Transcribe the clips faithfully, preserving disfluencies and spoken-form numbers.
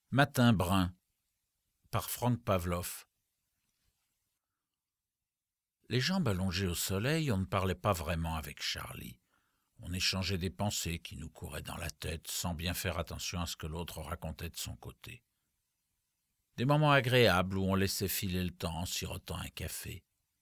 Matin brun, par Frank Pavlov. Les jambes allongées au soleil, on ne parlait pas vraiment avec Charlie. On échangeait des pensées qui nous couraient dans la tête sans bien faire attention à ce que l'autre racontait de son côté. Des moments agréables où on laissait filer le temps en sirotant un café.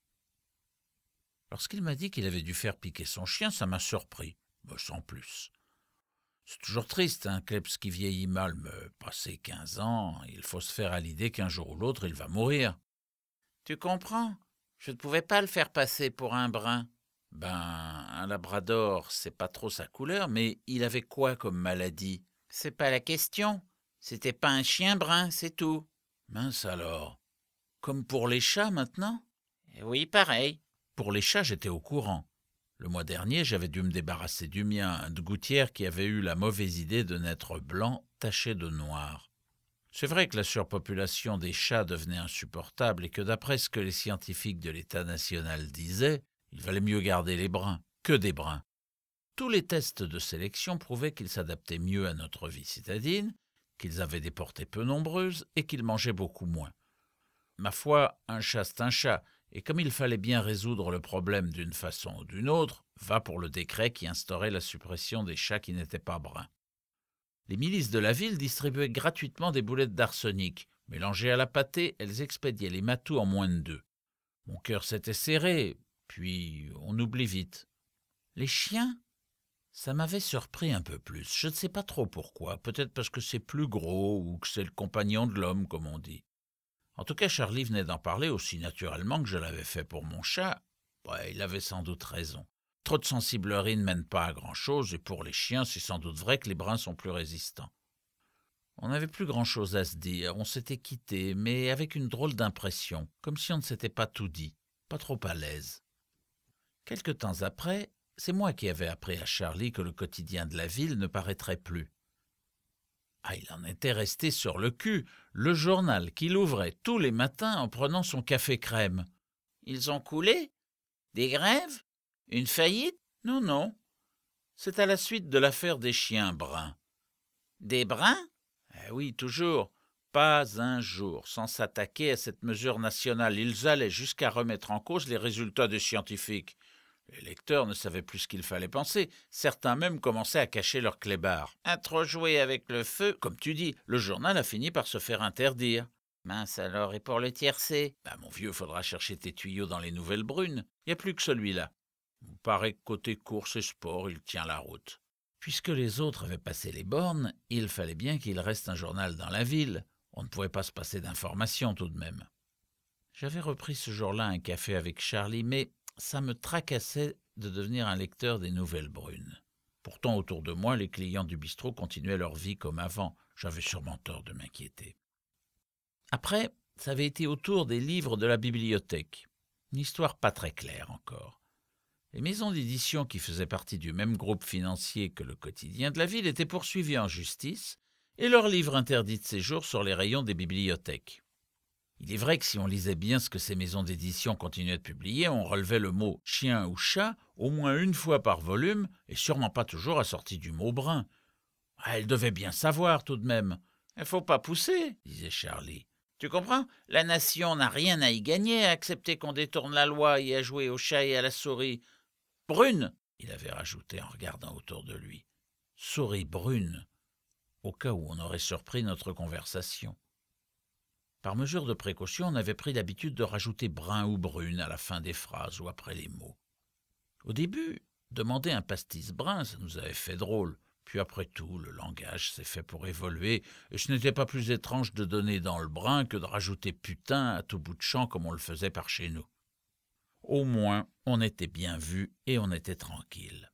Lorsqu'il m'a dit qu'il avait dû faire piquer son chien, ça m'a surpris, mais sans plus. C'est toujours triste, un kleps qui vieillit mal, mais passé quinze ans, il faut se faire à l'idée qu'un jour ou l'autre, il va mourir. Tu comprends? Je ne pouvais pas le faire passer pour un brun. Ben, un labrador, c'est pas trop sa couleur, mais il avait quoi comme maladie? C'est pas la question. C'était pas un chien brun, c'est tout. Mince alors. Comme pour les chats maintenant? Oui, pareil. Pour les chats, j'étais au courant. Le mois dernier, j'avais dû me débarrasser du mien, un de gouttière qui avait eu la mauvaise idée de naître blanc, taché de noir. C'est vrai que la surpopulation des chats devenait insupportable et que d'après ce que les scientifiques de l'État national disaient, il valait mieux garder les bruns que des bruns. Tous les tests de sélection prouvaient qu'ils s'adaptaient mieux à notre vie citadine, qu'ils avaient des portées peu nombreuses et qu'ils mangeaient beaucoup moins. Ma foi, un chat c'est un chat, et comme il fallait bien résoudre le problème d'une façon ou d'une autre, va pour le décret qui instaurait la suppression des chats qui n'étaient pas bruns. Les milices de la ville distribuaient gratuitement des boulettes d'arsenic. Mélangées à la pâtée, elles expédiaient les matous en moins de deux. Mon cœur s'était serré, puis on oublie vite. Les chiens, ça m'avait surpris un peu plus. Je ne sais pas trop pourquoi, peut-être parce que c'est plus gros ou que c'est le compagnon de l'homme, comme on dit. En tout cas, Charlie venait d'en parler aussi naturellement que je l'avais fait pour mon chat. Ouais, il avait sans doute raison. Trop de sensiblerie ne mène pas à grand-chose, et pour les chiens, c'est sans doute vrai que les bruns sont plus résistants. On n'avait plus grand-chose à se dire, on s'était quittés, mais avec une drôle d'impression, comme si on ne s'était pas tout dit, pas trop à l'aise. Quelque temps après, c'est moi qui avais appris à Charlie que le quotidien de la ville ne paraîtrait plus. Ah, il en était resté sur le cul, le journal qu'il ouvrait tous les matins en prenant son café crème. Ils ont coulé? Des grèves? Une faillite? Non, non. C'est à la suite de l'affaire des chiens bruns. Des bruns? Eh oui, toujours. Pas un jour sans s'attaquer à cette mesure nationale. Ils allaient jusqu'à remettre en cause les résultats des scientifiques. Les lecteurs ne savaient plus ce qu'il fallait penser. Certains même commençaient à cacher leurs clébards. À trop jouer avec le feu, comme tu dis, le journal a fini par se faire interdire. Mince alors, et pour le tiercé? Bah mon vieux, faudra chercher tes tuyaux dans les nouvelles brunes. Il n'y a plus que celui-là. Il paraît que côté course et sport, il tient la route. Puisque les autres avaient passé les bornes, il fallait bien qu'il reste un journal dans la ville. On ne pouvait pas se passer d'informations tout de même. J'avais repris ce jour-là un café avec Charlie, mais ça me tracassait de devenir un lecteur des nouvelles brunes. Pourtant, autour de moi, les clients du bistrot continuaient leur vie comme avant. J'avais sûrement tort de m'inquiéter. Après, ça avait été au tour des livres de la bibliothèque. Une histoire pas très claire encore. Les maisons d'édition qui faisaient partie du même groupe financier que le quotidien de la ville étaient poursuivies en justice et leurs livres interdits de séjour sur les rayons des bibliothèques. Il est vrai que si on lisait bien ce que ces maisons d'édition continuaient de publier, on relevait le mot « chien » ou « chat » au moins une fois par volume, et sûrement pas toujours assorti du mot « brun ». Ah, elle devait bien savoir tout de même. « Il faut pas pousser », disait Charlie. « Tu comprends? La nation n'a rien à y gagner à accepter qu'on détourne la loi et à jouer au chat et à la souris. Brune !» il avait rajouté en regardant autour de lui. « Souris brune », au cas où on aurait surpris notre conversation. Par mesure de précaution, on avait pris l'habitude de rajouter brun ou brune à la fin des phrases ou après les mots. Au début, demander un pastis brun, ça nous avait fait drôle. Puis après tout, le langage s'est fait pour évoluer, et ce n'était pas plus étrange de donner dans le brun que de rajouter putain à tout bout de champ comme on le faisait par chez nous. Au moins, on était bien vus et on était tranquille.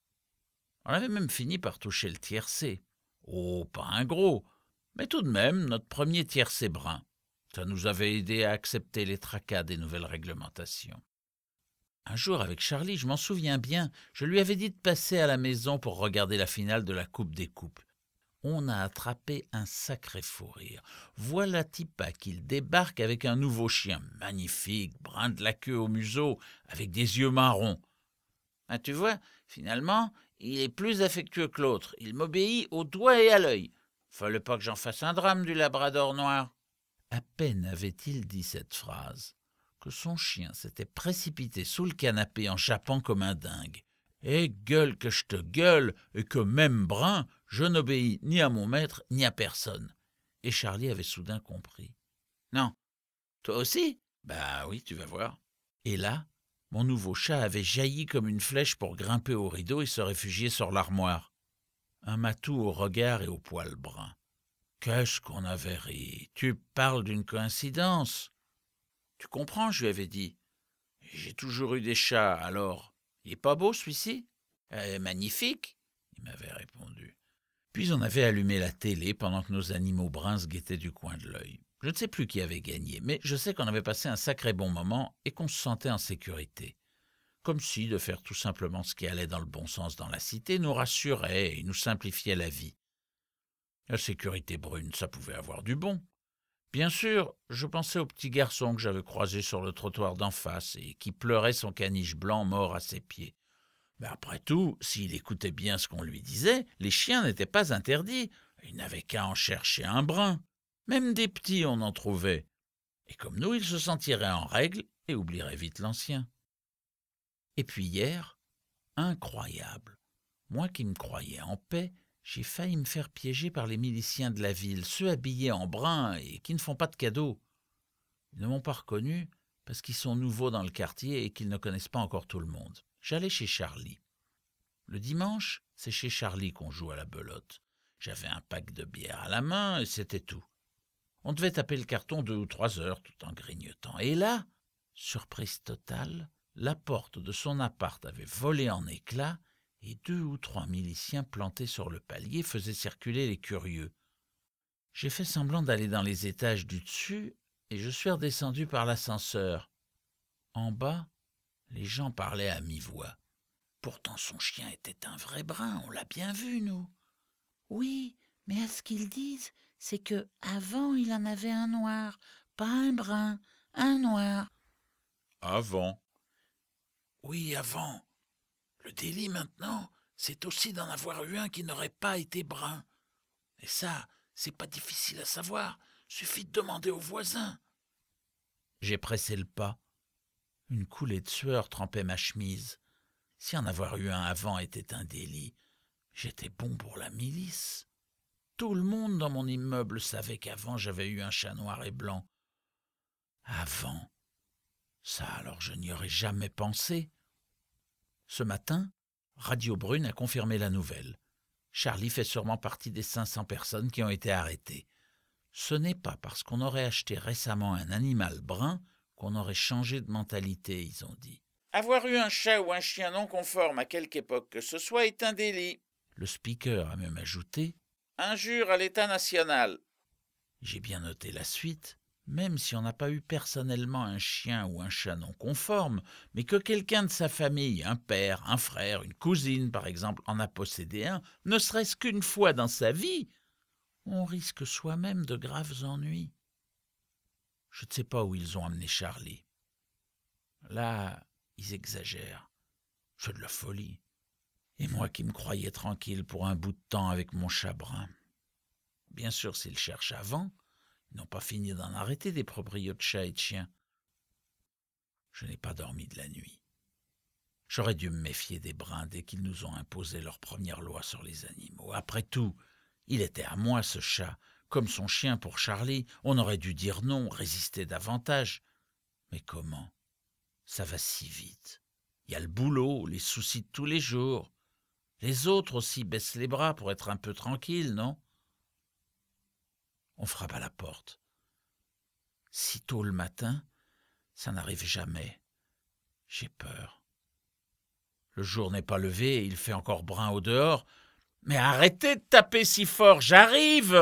On avait même fini par toucher le tiercé. Oh, pas un gros, mais tout de même notre premier tiercé brun. Ça nous avait aidé à accepter les tracas des nouvelles réglementations. Un jour, avec Charlie, je m'en souviens bien, je lui avais dit de passer à la maison pour regarder la finale de la Coupe des Coupes. On a attrapé un sacré fou rire. Voilà Tipa qu'il débarque avec un nouveau chien, magnifique, brun de la queue au museau, avec des yeux marrons. Ah, tu vois, finalement, il est plus affectueux que l'autre. Il m'obéit au doigt et à l'œil. Fallait pas que j'en fasse un drame du labrador noir. » À peine avait-il dit cette phrase que son chien s'était précipité sous le canapé en jappant comme un dingue. Et gueule que je te gueule, et que même brun, je n'obéis ni à mon maître ni à personne. Et Charlie avait soudain compris. « Non, toi aussi ? Bah oui, tu vas voir. » Et là, mon nouveau chat avait jailli comme une flèche pour grimper au rideau et se réfugier sur l'armoire. Un matou au regard et au poil brun. Qu'est-ce qu'on avait ri. Tu parles d'une coïncidence. Tu comprends, je lui avais dit. J'ai toujours eu des chats, alors. Il est pas beau, celui-ci ? euh, Magnifique, il m'avait répondu. Puis on avait allumé la télé pendant que nos animaux bruns se guettaient du coin de l'œil. Je ne sais plus qui avait gagné, mais je sais qu'on avait passé un sacré bon moment et qu'on se sentait en sécurité. Comme si de faire tout simplement ce qui allait dans le bon sens dans la cité nous rassurait et nous simplifiait la vie. La sécurité brune, ça pouvait avoir du bon. Bien sûr, je pensais au petit garçon que j'avais croisé sur le trottoir d'en face et qui pleurait son caniche blanc mort à ses pieds. Mais après tout, s'il écoutait bien ce qu'on lui disait, les chiens n'étaient pas interdits. Il n'avait qu'à en chercher un brun. Même des petits, on en trouvait. Et comme nous, il se sentirait en règle et oublierait vite l'ancien. Et puis hier, incroyable, moi qui me croyais en paix, j'ai failli me faire piéger par les miliciens de la ville, ceux habillés en brun et qui ne font pas de cadeaux. Ils ne m'ont pas reconnu parce qu'ils sont nouveaux dans le quartier et qu'ils ne connaissent pas encore tout le monde. J'allais chez Charlie. Le dimanche, c'est chez Charlie qu'on joue à la belote. J'avais un pack de bière à la main et c'était tout. On devait taper le carton deux ou trois heures tout en grignotant. Et là, surprise totale, la porte de son appart avait volé en éclats et deux ou trois miliciens plantés sur le palier faisaient circuler les curieux. J'ai fait semblant d'aller dans les étages du dessus et je suis redescendu par l'ascenseur. En bas, les gens parlaient à mi-voix. Pourtant son chien était un vrai brun, on l'a bien vu, nous. Oui, mais à ce qu'ils disent, c'est que avant il en avait un noir, pas un brun, un noir. Avant. Oui, avant. Le délit maintenant, c'est aussi d'en avoir eu un qui n'aurait pas été brun. Et ça, c'est pas difficile à savoir, suffit de demander aux voisins. J'ai pressé le pas. Une coulée de sueur trempait ma chemise. Si en avoir eu un avant était un délit, j'étais bon pour la milice. Tout le monde dans mon immeuble savait qu'avant j'avais eu un chat noir et blanc. Avant, ça alors je n'y aurais jamais pensé. Ce matin, Radio Brune a confirmé la nouvelle. Charlie fait sûrement partie des cinq cents personnes qui ont été arrêtées. Ce n'est pas parce qu'on aurait acheté récemment un animal brun qu'on aurait changé de mentalité, ils ont dit. Avoir eu un chat ou un chien non conforme à quelque époque que ce soit est un délit. Le speaker a même ajouté « Injure à l'État national ». J'ai bien noté la suite. Même si on n'a pas eu personnellement un chien ou un chat non conforme, mais que quelqu'un de sa famille, un père, un frère, une cousine par exemple, en a possédé un, ne serait-ce qu'une fois dans sa vie, on risque soi-même de graves ennuis. Je ne sais pas où ils ont amené Charlie. Là, ils exagèrent. C'est de la folie. Et moi qui me croyais tranquille pour un bout de temps avec mon chat brun. Bien sûr, s'ils cherchent avant, ils n'ont pas fini d'en arrêter des proprios de chats et de chiens. Je n'ai pas dormi de la nuit. J'aurais dû me méfier des bruns dès qu'ils nous ont imposé leur première loi sur les animaux. Après tout, il était à moi ce chat. Comme son chien pour Charlie, on aurait dû dire non, résister davantage. Mais comment ? Ça va si vite. Il y a le boulot, les soucis de tous les jours. Les autres aussi baissent les bras pour être un peu tranquilles, non ? On frappe à la porte. Si tôt le matin, ça n'arrive jamais. J'ai peur. Le jour n'est pas levé et il fait encore brun au dehors. Mais arrêtez de taper si fort, j'arrive !